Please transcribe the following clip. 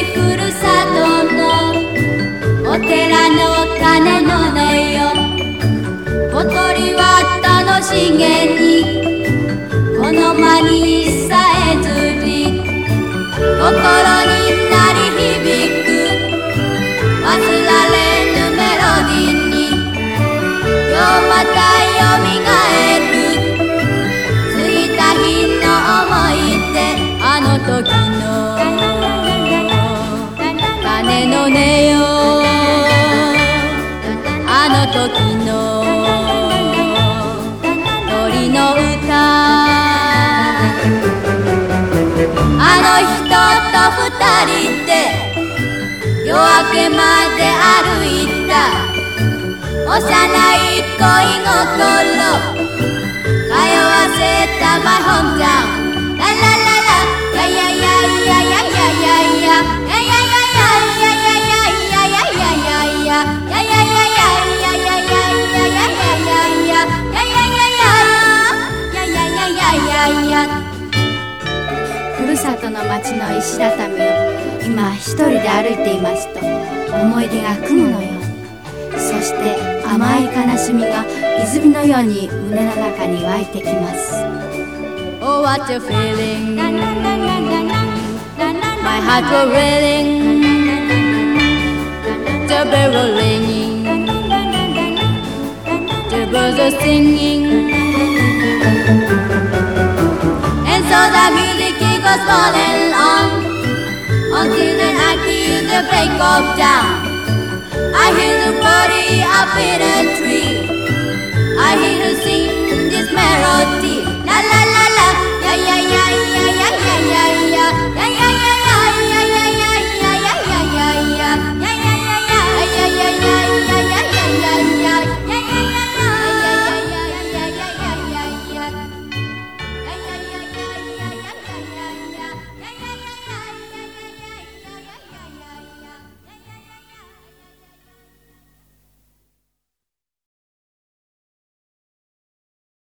ふるさとのお寺の鐘の音よ、小鳥は楽しげにこの間にさえずり心に鳴り響く忘られぬメロディーに今日またよみがえる過ぎた日の思い出、あの時の鐘の音よ、あの時の鳥の歌、あの人と二人で夜明けまで歩いた幼い恋心通わせたマイホームタウン、ララララやややややややややややややふるさとの町の石畳を今一人で歩いていますと思い出が雲のように、そして甘い悲しみが泉のように胸の中に湧いてきます。 Oh, what a feeling, my heart was railing, the bell was ringing, the birds were singing, and so the music was falling on until then I hear the break of dawn. I hear the body up in a tree.